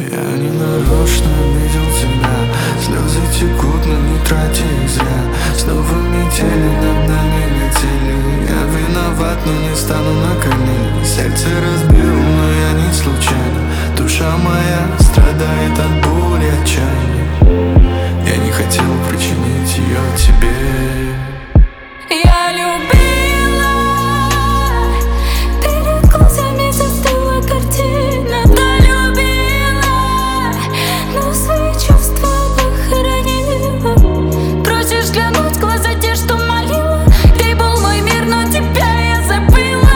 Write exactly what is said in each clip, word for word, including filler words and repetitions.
Я не нарочно обидел тебя. Слезы текут, но не трати их зря. Снова метели над нами летели. Я виноват, но не стану на колени. Сердце разбил, но я не случайно. Душа моя страдает от боли, отчаяния. Я не хотел причинить ее тебе. Я любила, перед глазами застыла картина. Да, любила, но свои чувства похоронила. Просишь глянуть в глаза те, что молила. Ты был мой мир, но тебя я забыла.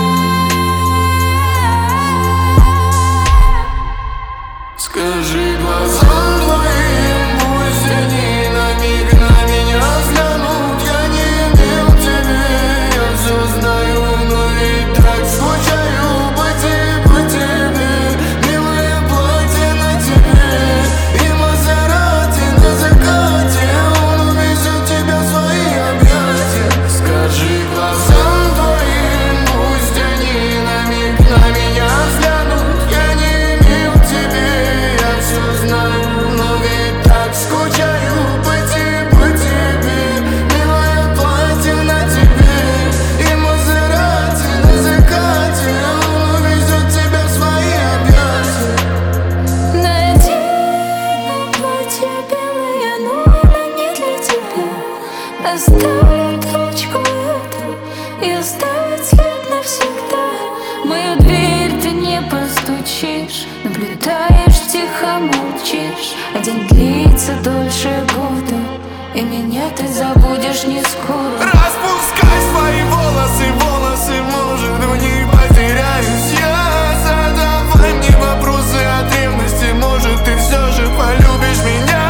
Скажи глазам твоим, пусть они на миг на меня взглянут. Я не имел тебе, я все знаю, но ведь так скучаю по тебе, по тебе. Милое платье на тебе и Мазерати на закате. Он увезет тебя в свои объятия. Скажи глазам твоим, пусть они на миг на меня взглянут. Я не имел тебе, я все знаю, но ведь так скучаю по тебе, по тебе. Милое платье на тебе и Мазерати на закате. Он увезет тебя в свои объятия. Найди на платье белое, но она не для тебя. Оставит точку эту и оставит след навсегда. В мою дверь ты не постучишь, наблюдаешь, тихо молчишь. А день длится дольше года, и меня ты забудешь не скоро. Распускай свои волосы, волосы, может, в них потеряюсь я. Задавай мне вопросы от ревности, может, ты все же полюбишь меня.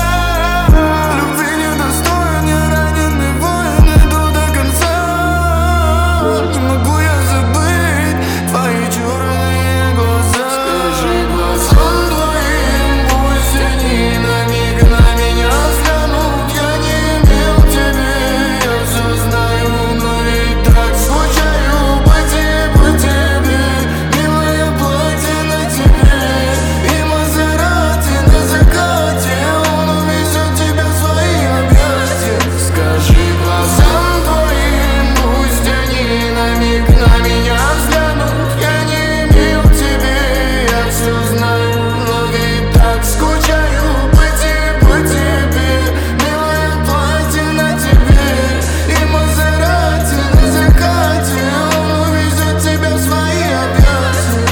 Любви недостоин, я раненый воин, иду до конца. Не могу я забыть твои черные глаза. Скажи глазам твоим, пусть они на миг на меня взглянут. Я не имел тебе, я все знаю, но ведь так скучаю по тебе, по тебе. Милое платье на тебе и Мазерати на закате. Он увезет тебя в свои объятия. Скажи глазам твоим, пусть они на миг на меня взглянут. Я не имел тебе, я все знаю, но ведь так скучаю по тебе, по тебе. Милое платье на тебе и Мазерати на закате. Он увезет тебя в свои объятия.